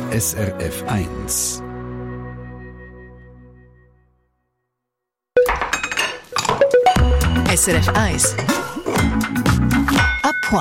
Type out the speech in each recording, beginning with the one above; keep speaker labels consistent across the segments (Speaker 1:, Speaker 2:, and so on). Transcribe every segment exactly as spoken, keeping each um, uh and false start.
Speaker 1: S R F eins.
Speaker 2: S R F eins. À point.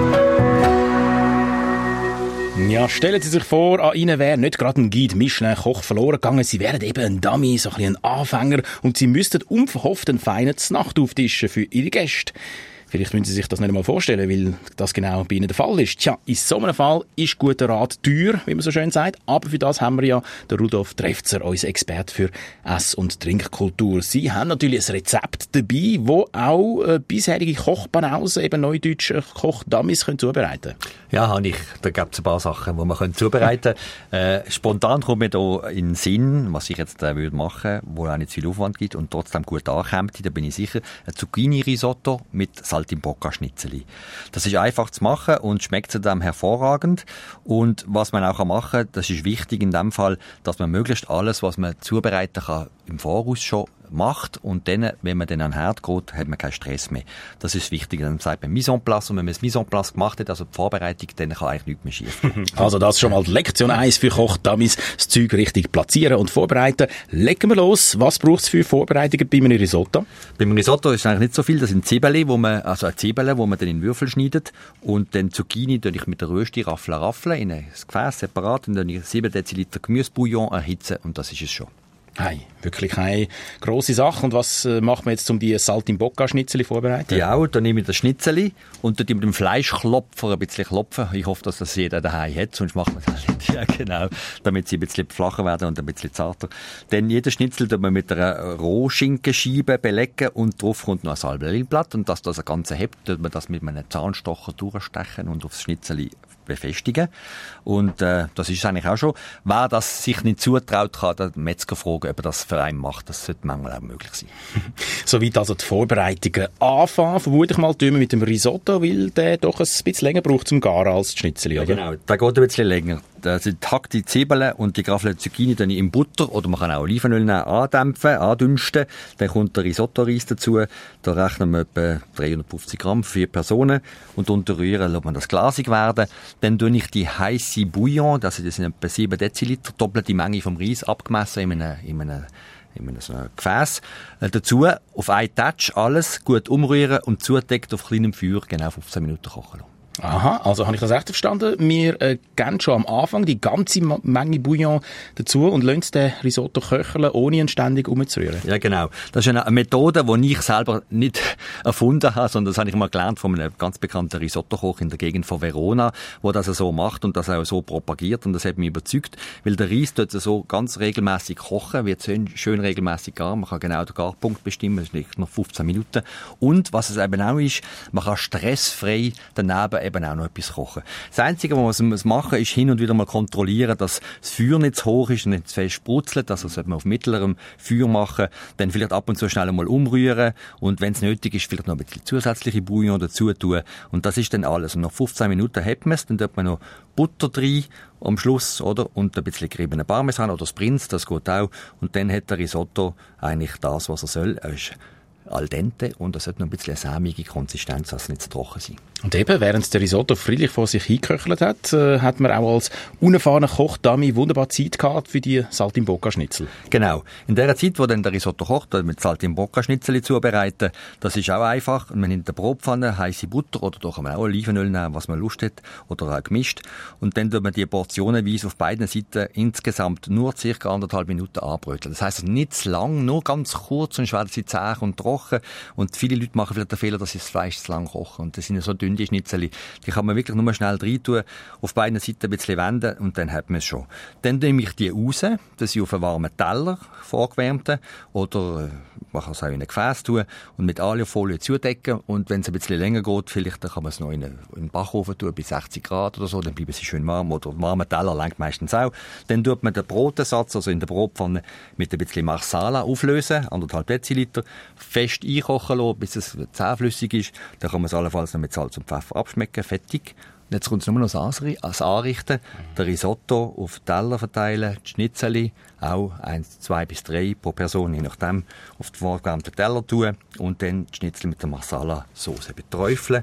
Speaker 3: Ja, stellen Sie sich vor, an Ihnen wäre nicht gerade ein Guide Michelin Koch verloren gegangen. Sie wären eben ein Dummy, so ein bisschen ein Anfänger und Sie müssten unverhofft einen feinen Znacht auftischen für Ihre Gäste. Vielleicht müssen Sie sich das nicht einmal vorstellen, weil das genau bei Ihnen der Fall ist. Tja, in so einem Fall ist guter Rat teuer, wie man so schön sagt. Aber für das haben wir ja den Rudolf Trefzer, unser Experte für Ess- und Trinkkultur. Sie haben natürlich ein Rezept dabei, wo auch äh, bisherige Kochbanausen, eben neudeutsche Kochdummies, können zubereiten können.
Speaker 4: Ja, habe ich. Da gibt es ein paar Sachen, die man zubereiten kann. äh, spontan kommt mir da in den Sinn, was ich jetzt äh, würde machen, wo auch nicht viel Aufwand gibt und trotzdem gut ankommt, da bin ich sicher, ein Zucchini-Risotto mit Saltimbocca-Schnitzeli. Das ist einfach zu machen und schmeckt zudem hervorragend. Und was man auch machen kann, das ist wichtig in dem Fall, dass man möglichst alles, was man zubereiten kann, im Voraus schon macht und dann, wenn man dann an den Herd geht, hat man keinen Stress mehr. Das ist wichtig. Dann sagt man Mise en place und wenn man das Mise en place gemacht hat, also die Vorbereitung, dann kann eigentlich nichts mehr schief gehen.
Speaker 3: Also das ist schon mal die Lektion eins für Kochdummies, das Zeug richtig platzieren und vorbereiten. Legen wir los. Was braucht es für Vorbereitungen bei einem Risotto?
Speaker 4: Beim Risotto ist eigentlich nicht so viel. Das sind Zwiebeln, wo man, also eine Zwiebeln, wo man dann in Würfel schneidet und dann Zucchini tue ich mit der Rösti raffle raffle in ein Gefäß separat und dann ich sieben Deziliter Gemüsebouillon erhitzen und das ist es schon.
Speaker 3: Hey, wirklich keine grosse Sache. Und was äh, macht man jetzt, um die Saltimbocca-Schnitzeli vorzubereiten?
Speaker 4: Ja, da nehme ich das Schnitzeli und dort mit dem Fleischklopfer ein bisschen klopfen. Ich hoffe, dass das jeder daheim hat, sonst macht man das nicht. Ja, genau. Damit sie ein bisschen flacher werden und ein bisschen zarter. Dann jeden Schnitzel tut man mit einer Rohschinkenscheibe belegen und drauf kommt noch ein Salbellenblatt. Und dass das Ganze hebt, tut man das mit einem Zahnstocher durchstechen und aufs Schnitzeli befestigen. Und äh, das ist eigentlich auch schon. Wer das sich nicht zutraut, kann den Metzger fragen, ob er das für einen macht. Das sollte manchmal auch möglich sein.
Speaker 3: Soweit also die Vorbereitungen anfangen. Vermute ich mal, tun wir mit dem Risotto, weil der doch ein bisschen länger braucht zum Garen als die Schnitzeli, oder?
Speaker 4: Ja, genau, der geht ein bisschen länger. Da sind die Zwiebeln und die geraffelten Zucchini dann in Butter oder man kann auch Olivenöl nehmen, andämpfen, andünsten. Dann kommt der Risotto-Reis dazu. Da rechnen wir etwa dreihundertfünfzig Gramm für vier Personen und unterrühren, lässt man das glasig werden. Dann tue ich die heisse Bouillon, das sind etwa sieben Deziliter, doppelte Menge vom Reis abgemessen in einem, in einem in einem so einem Gefäß. Äh, dazu auf einen Touch alles gut umrühren und zudeckt auf kleinem Feuer genau fünfzehn Minuten kochen lassen.
Speaker 3: Aha, also habe ich das echt verstanden? Wir äh, geben schon am Anfang die ganze Menge Bouillon dazu und lassen den Risotto köcheln, ohne ihn ständig umzurühren.
Speaker 4: Ja, genau. Das ist eine Methode, die ich selber nicht erfunden habe, sondern das habe ich mal gelernt von einem ganz bekannten Risotto-Koch in der Gegend von Verona, der das so macht und das auch so propagiert und das hat mich überzeugt, weil der Reis dort so ganz regelmäßig kochen, wird schön regelmäßig garen, man kann genau den Garpunkt bestimmen, das ist noch fünfzehn Minuten und was es eben auch ist, man kann stressfrei daneben eben auch noch etwas kochen. Das Einzige, was man machen muss, ist hin und wieder mal kontrollieren, dass das Feuer nicht zu hoch ist und nicht zu fest sprutzelt. Also sollte man auf mittlerem Feuer machen, dann vielleicht ab und zu schnell einmal umrühren und wenn es nötig ist, vielleicht noch ein bisschen zusätzliche Bouillon dazu tun. Und das ist dann alles. Und nach fünfzehn Minuten hat man es, dann tut man noch Butter rein am Schluss, oder? Und ein bisschen geriebenen Parmesan oder Sprinz, das geht auch. Und dann hat der Risotto eigentlich das, was er soll. Er ist al dente und es hat noch ein bisschen eine sämige Konsistenz, dass es nicht zu trocken sein.
Speaker 3: Und eben, während der Risotto friedlich vor sich hingeköchelt hat, äh, hat man auch als unerfahrener Kochdummy wunderbar Zeit gehabt für die Saltimbocca-Schnitzel.
Speaker 4: Genau. In der Zeit, wo dann der Risotto kocht, mit Saltimbocca-Schnitzel zubereiten, das ist auch einfach. Man nimmt eine Bratpfanne, heisse Butter oder da kann man auch Olivenöl nehmen, was man Lust hat, oder auch gemischt. Und dann tut man die portionenweise auf beiden Seiten insgesamt nur circa anderthalb Minuten anbröteln. Das heisst nicht zu lang, nur ganz kurz, sonst werden sie zäh und trocken. Und viele Leute machen vielleicht den Fehler, dass sie das Fleisch zu lang kochen. Und das sind ja so dünne Schnitzeli. Die kann man wirklich nur schnell rein tun, auf beiden Seiten ein bisschen wenden und dann hat man es schon. Dann nehme ich die raus, dass sie auf einen warmen Teller, vorgewärmten, oder man kann es auch in ein Gefäß tun und mit Alufolie zudecken. Und wenn es ein bisschen länger geht, vielleicht dann kann man es noch in einen, in einen Backofen tun, bei sechzig Grad oder so, dann bleiben sie schön warm. Oder einen warmen Teller reicht meistens auch. Dann tut man den Brotensatz, also in der Bratpfanne, mit ein bisschen Marsala auflösen, anderthalb Deziliter, fest einkochen lassen, bis es zähflüssig ist. Dann kann man es allenfalls noch mit Salz und Pfeffer abschmecken, fertig. Und jetzt kommt es nur noch das Anrichten, den Risotto auf Teller verteilen, die Schnitzeli, auch eins, zwei bis drei pro Person, je nachdem, auf den vorgewärmten Teller tun und dann die Schnitzel mit der Marsala-Sauce beträufeln.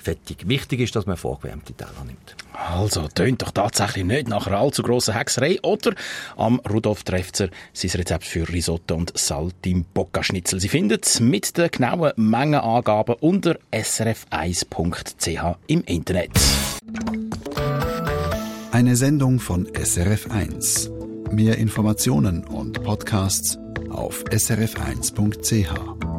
Speaker 4: fettig. Wichtig ist, dass man vorgewärmte Teller nimmt.
Speaker 3: Also, tönt doch tatsächlich nicht nach einer allzu grossen Hexerei. Oder am Rudolf Trefzer sein Rezept für Risotto und Saltimbocca-Schnitzel. Sie finden es mit den genauen Mengenangaben unter s r f eins punkt c h im Internet.
Speaker 1: Eine Sendung von S R F eins. Mehr Informationen und Podcasts auf s r f eins punkt c h.